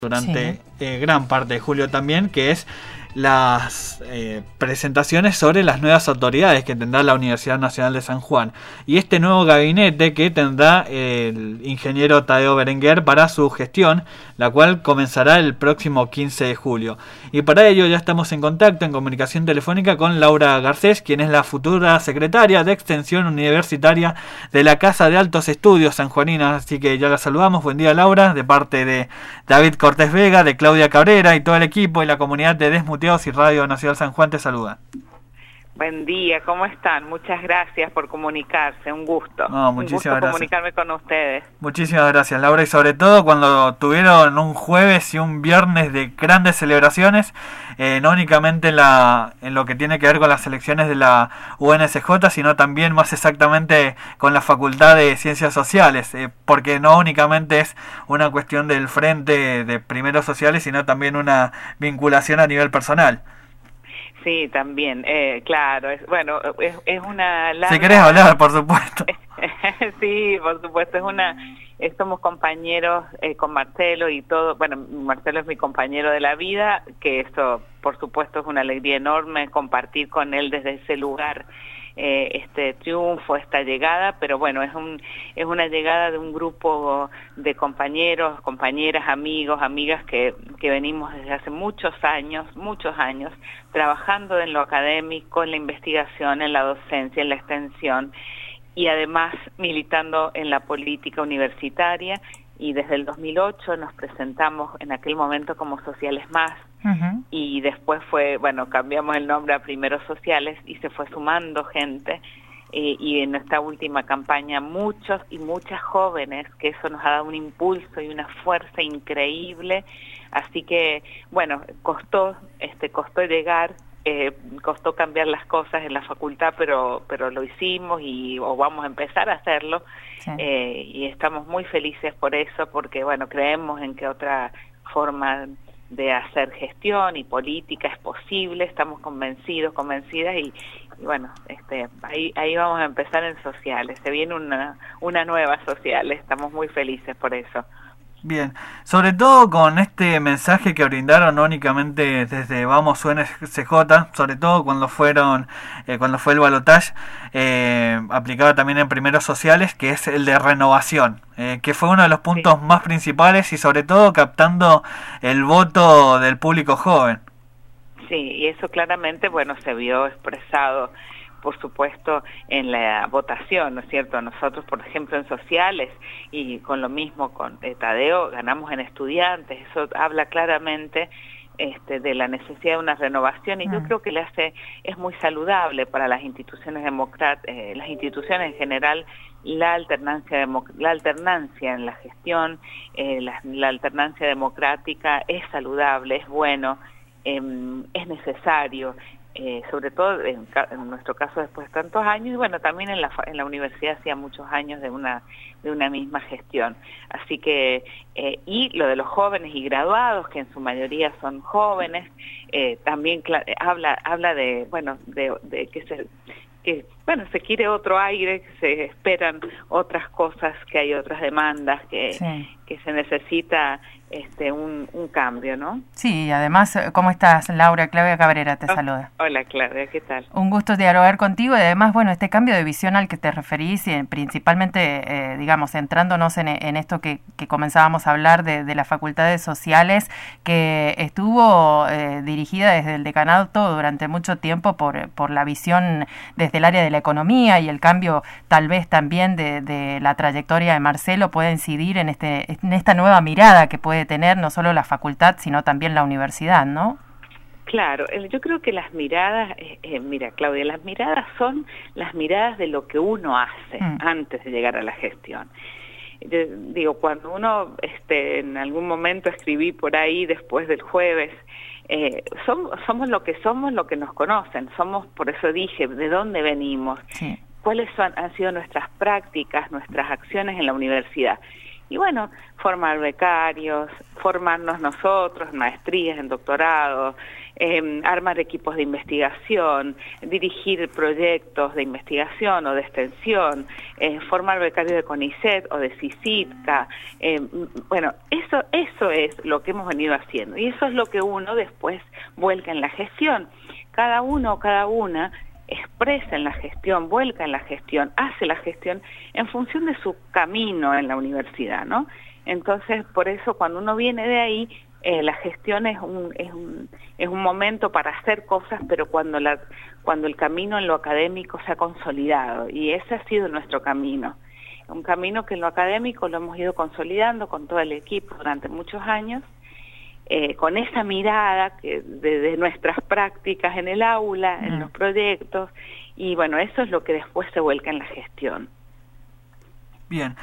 durante gran parte de julio también, que es las presentaciones sobre las nuevas autoridades que tendrá la Universidad Nacional de San Juan y este nuevo gabinete que tendrá el ingeniero Tadeo Berenguer para su gestión, la cual comenzará el próximo 15 de julio. Y para ello ya estamos en contacto, en comunicación telefónica con Laura Garcés, quien es la futura secretaria de Extensión Universitaria de la Casa de Altos Estudios sanjuanina. Así que ya la saludamos. Buen día, Laura, de parte de David Cortés Vega, de Claudia Cabrera y todo el equipo y la comunidad de Desmuteados y Radio Nacional San Juan te saluda. Buen día, ¿cómo están? Muchas gracias por comunicarse, un gusto. No, muchísimas gracias. Comunicarme con ustedes. Muchísimas gracias, Laura, y sobre todo cuando tuvieron un jueves y un viernes de grandes celebraciones, no únicamente en lo que tiene que ver con las elecciones de la UNSJ, sino también más exactamente con la Facultad de Ciencias Sociales, porque no únicamente es una cuestión del Frente de Primeros Sociales, sino también una vinculación a nivel personal. Sí, también, claro, es una larga... Si querés hablar, por supuesto. Sí, por supuesto, somos compañeros con Marcelo y todo, bueno, Marcelo es mi compañero de la vida, que eso, por supuesto, es una alegría enorme compartir con él desde ese lugar este triunfo, esta llegada, pero bueno, es una llegada de un grupo de compañeros, compañeras, amigos, amigas que venimos desde hace muchos años, trabajando en lo académico, en la investigación, en la docencia, en la extensión, y además militando en la política universitaria, y desde el 2008 nos presentamos en aquel momento como Sociales Más, y después cambiamos el nombre a Primeros Sociales y se fue sumando gente, y en esta última campaña muchos y muchas jóvenes, que eso nos ha dado un impulso y una fuerza increíble, así que bueno, costó llegar, costó cambiar las cosas en la facultad, pero lo hicimos o vamos a empezar a hacerlo, sí. Y estamos muy felices por eso, porque bueno, creemos en que otra forma de hacer gestión y política es posible, estamos convencidas y bueno, ahí vamos a empezar en Sociales, se viene una nueva Sociales, estamos muy felices por eso. Bien, sobre todo con este mensaje que brindaron no únicamente desde Vamos UNSJ, sobre todo cuando fue el balotaje, aplicado también en Primeros Sociales, que es el de renovación, que fue uno de los puntos más principales y sobre todo captando el voto del público joven. Sí, y eso claramente, bueno, se vio expresado, por supuesto, en la votación, ¿no es cierto? Nosotros, por ejemplo, en Sociales, y con lo mismo con Tadeo, ganamos en Estudiantes, eso habla claramente de la necesidad de una renovación, y yo creo que es muy saludable para las instituciones las instituciones en general, la alternancia en la gestión, la alternancia democrática es saludable, es bueno, es necesario, sobre todo en nuestro caso después de tantos años, y bueno, también en la universidad hacía muchos años de una misma gestión, así que y lo de los jóvenes y graduados, que en su mayoría son jóvenes, también habla de que se quiere otro aire, que se esperan otras cosas, que hay otras demandas, que se necesita un cambio, ¿no? Sí, además, ¿cómo estás, Laura? Claudia Cabrera te saluda. Hola, Claudia, ¿qué tal? Un gusto dialogar contigo, y además, bueno, este cambio de visión al que te referís, y principalmente, centrándonos en esto que comenzábamos a hablar de las facultades sociales, que estuvo dirigida desde el decanato durante mucho tiempo por la visión desde el área de la economía, y el cambio tal vez también de la trayectoria de Marcelo puede incidir en esta nueva mirada que puede tener no solo la facultad, sino también la universidad, ¿no? Claro, yo creo que las miradas, mira, Claudia, las miradas son las miradas de lo que uno hace antes de llegar a la gestión. Yo digo, cuando uno, en algún momento escribí por ahí después del jueves, somos lo que nos conocen, por eso dije, ¿de dónde venimos? Sí. ¿Cuáles han sido nuestras prácticas, nuestras acciones en la universidad? Y bueno, formar becarios, formarnos nosotros en maestrías, en doctorados, armar equipos de investigación, dirigir proyectos de investigación o de extensión, formar becarios de CONICET o de CICITCA. Bueno, eso es lo que hemos venido haciendo y eso es lo que uno después vuelca en la gestión. Cada uno o cada una expresa en la gestión, vuelca en la gestión, hace la gestión en función de su camino en la universidad, ¿no? Entonces, por eso cuando uno viene de ahí, la gestión es un momento para hacer cosas, pero cuando el camino en lo académico se ha consolidado, y ese ha sido nuestro camino. Un camino que en lo académico lo hemos ido consolidando con todo el equipo durante muchos años, con esa mirada de nuestras prácticas en el aula, en los proyectos, y bueno, eso es lo que después se vuelca en la gestión. Bien.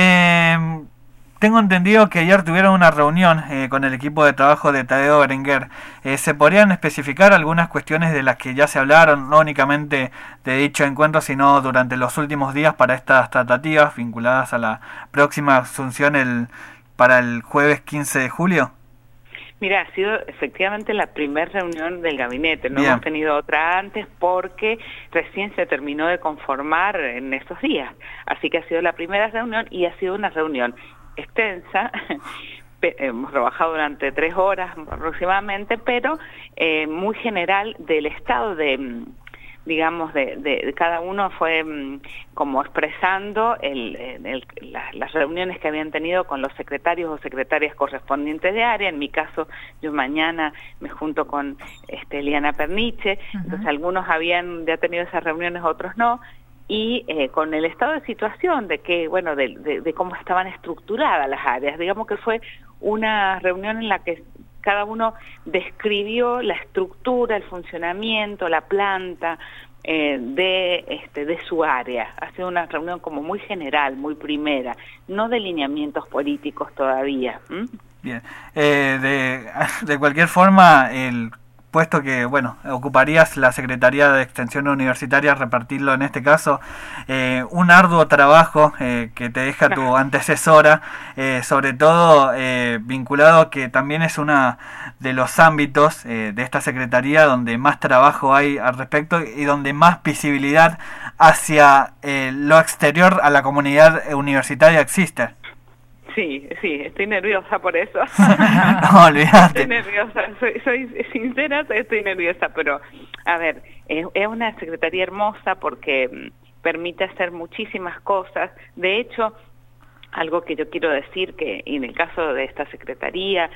Tengo entendido que ayer tuvieron una reunión con el equipo de trabajo de Tadeo Berenguer. ¿Se podrían especificar algunas cuestiones de las que ya se hablaron, no únicamente de dicho encuentro, sino durante los últimos días para estas tratativas vinculadas a la próxima asunción para el jueves 15 de julio? Mira, ha sido efectivamente la primera reunión del gabinete, no Bien. hemos tenido otra antes porque recién se terminó de conformar en estos días, así que ha sido la primera reunión y ha sido una reunión extensa, hemos trabajado durante 3 horas aproximadamente, pero muy general del estado de cada uno fue como expresando las reuniones que habían tenido con los secretarios o secretarias correspondientes de área. En mi caso, yo mañana me junto con Eliana Perniche, entonces algunos habían ya tenido esas reuniones, otros no, y con el estado de situación de que, bueno, de cómo estaban estructuradas las áreas. Digamos que fue una reunión en la que cada uno describió la estructura, el funcionamiento, la planta de su área. Ha sido una reunión como muy general, muy primera, no de lineamientos políticos todavía. Bien. De cualquier forma, el puesto que, bueno, ocuparías la Secretaría de Extensión Universitaria, repartirlo en este caso, un arduo trabajo que te deja tu antecesora, sobre todo vinculado que también es uno de los ámbitos de esta Secretaría donde más trabajo hay al respecto y donde más visibilidad hacia lo exterior a la comunidad universitaria existe. Sí, estoy nerviosa por eso. No, olvídate. Estoy nerviosa, soy sincera, estoy nerviosa, pero a ver, es una secretaría hermosa porque permite hacer muchísimas cosas. De hecho, algo que yo quiero decir, que en el caso de esta secretaría,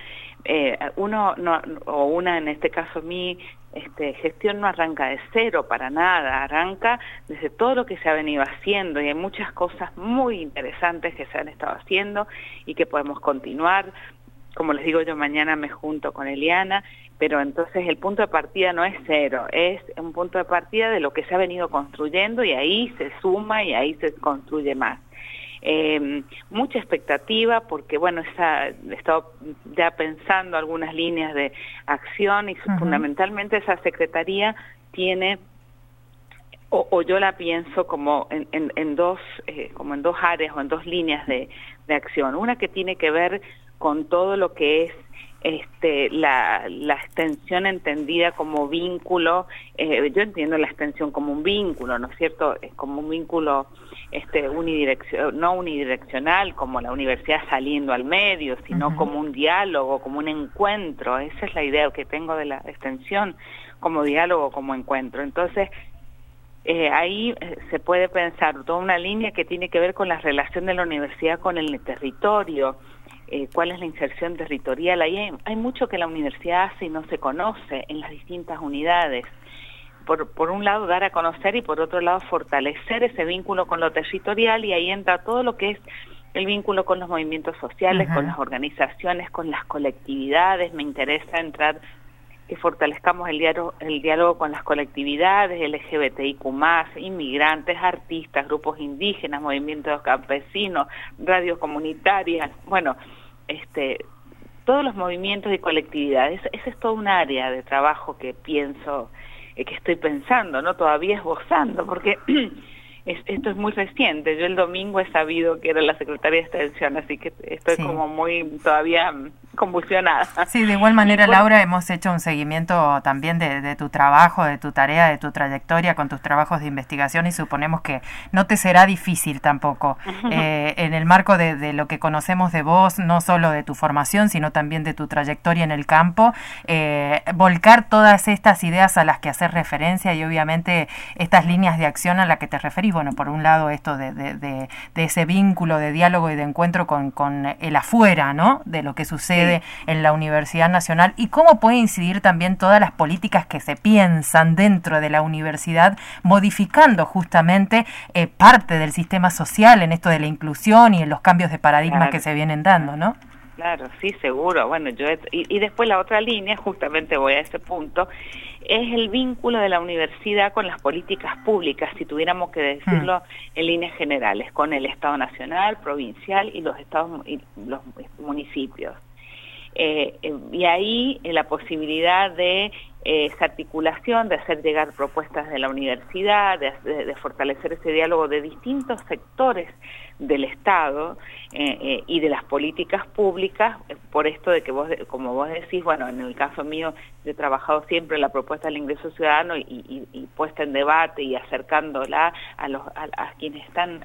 una en este caso mi gestión no arranca de cero para nada, arranca desde todo lo que se ha venido haciendo, y hay muchas cosas muy interesantes que se han estado haciendo y que podemos continuar. Como les digo, yo mañana me junto con Eliana, pero entonces el punto de partida no es cero, es un punto de partida de lo que se ha venido construyendo, y ahí se suma y ahí se construye más. Mucha expectativa porque, bueno, he estado ya pensando algunas líneas de acción y fundamentalmente esa secretaría tiene, o yo la pienso como en dos áreas o en 2 líneas de acción. Una que tiene que ver con todo lo que es la extensión entendida como vínculo. Yo entiendo la extensión como un vínculo, ¿no es cierto? Como un vínculo no unidireccional, como la universidad saliendo al medio, sino como un diálogo, como un encuentro. Esa es la idea que tengo de la extensión, como diálogo, como encuentro. Entonces, ahí se puede pensar toda una línea que tiene que ver con la relación de la universidad con el territorio. ¿Cuál es la inserción territorial? Ahí hay mucho que la universidad hace y no se conoce en las distintas unidades. Por un lado, dar a conocer, y por otro lado, fortalecer ese vínculo con lo territorial, y ahí entra todo lo que es el vínculo con los movimientos sociales, con las organizaciones, con las colectividades. Me interesa entrar, que fortalezcamos el diálogo con las colectividades, LGBTIQ+, inmigrantes, artistas, grupos indígenas, movimientos campesinos, radios comunitarias, bueno, todos los movimientos y colectividades. Ese es todo un área de trabajo que pienso, que estoy pensando, ¿no? Todavía esbozando, porque esto es muy reciente. Yo el domingo he sabido que era la Secretaría de Extensión, así que estoy como muy todavía convulsionada. Sí, de igual manera, Laura, hemos hecho un seguimiento también de tu trabajo, de tu tarea, de tu trayectoria con tus trabajos de investigación y suponemos que no te será difícil tampoco en el marco de lo que conocemos de vos, no solo de tu formación, sino también de tu trayectoria en el campo, volcar todas estas ideas a las que haces referencia y obviamente estas líneas de acción a las que te referís. Bueno, por un lado esto de ese vínculo de diálogo y de encuentro con el afuera, ¿no? De lo que sucede en la Universidad Nacional y cómo puede incidir también todas las políticas que se piensan dentro de la universidad, modificando justamente parte del sistema social en esto de la inclusión y en los cambios de paradigmas que se vienen dando, ¿no? Claro, sí, seguro. Bueno, y después la otra línea, justamente voy a ese punto, es el vínculo de la universidad con las políticas públicas, si tuviéramos que decirlo en líneas generales, con el Estado nacional, provincial y los estados y los municipios. Y ahí la posibilidad de esa articulación, de hacer llegar propuestas de la universidad, de fortalecer ese diálogo de distintos sectores del Estado y de las políticas públicas, por esto de que vos, como vos decís, bueno, en el caso mío, yo he trabajado siempre en la propuesta del ingreso ciudadano y puesta en debate y acercándola a quienes están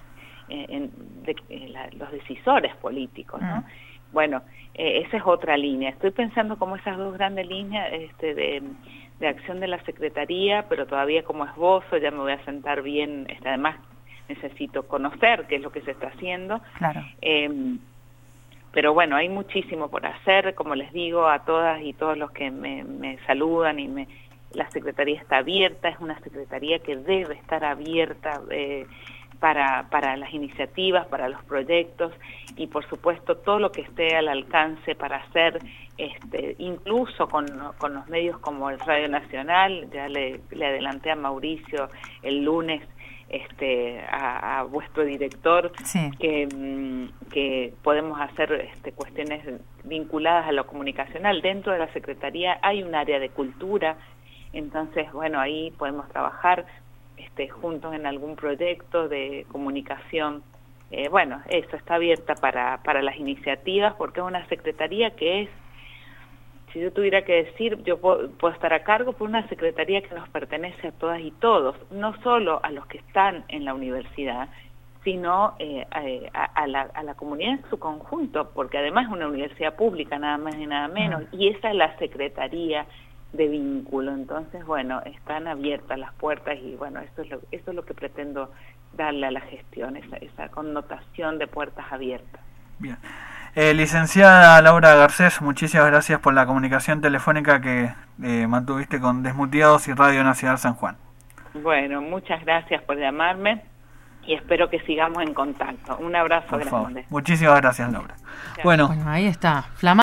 los decisores políticos, ¿no? Bueno, esa es otra línea. Estoy pensando como esas dos grandes líneas de acción de la Secretaría, pero todavía como esbozo, ya me voy a sentar bien, además necesito conocer qué es lo que se está haciendo. Claro. Pero bueno, hay muchísimo por hacer, como les digo a todas y todos los que me saludan la Secretaría está abierta, es una Secretaría que debe estar abierta para las iniciativas, para los proyectos y por supuesto todo lo que esté al alcance para hacer, incluso con los medios como el Radio Nacional. Ya le adelanté a Mauricio el lunes a vuestro director que podemos hacer cuestiones vinculadas a lo comunicacional. Dentro de la Secretaría hay un área de cultura, entonces bueno, ahí podemos trabajar juntos en algún proyecto de comunicación. Bueno, eso está abierta para las iniciativas, porque es una secretaría que es, si yo tuviera que decir, yo puedo estar a cargo por una secretaría que nos pertenece a todas y todos, no solo a los que están en la universidad, sino a la comunidad en su conjunto, porque además es una universidad pública, nada más y nada menos, y esa es la secretaría de vínculo. Entonces, bueno, están abiertas las puertas y bueno, eso es lo que pretendo darle a la gestión, esa connotación de puertas abiertas. Bien. Licenciada Laura Garcés, muchísimas gracias por la comunicación telefónica que mantuviste con Desmuteados y Radio Nacional San Juan. Bueno, muchas gracias por llamarme y espero que sigamos en contacto. Un abrazo grande. Muchísimas gracias, Laura. Bueno, ahí está.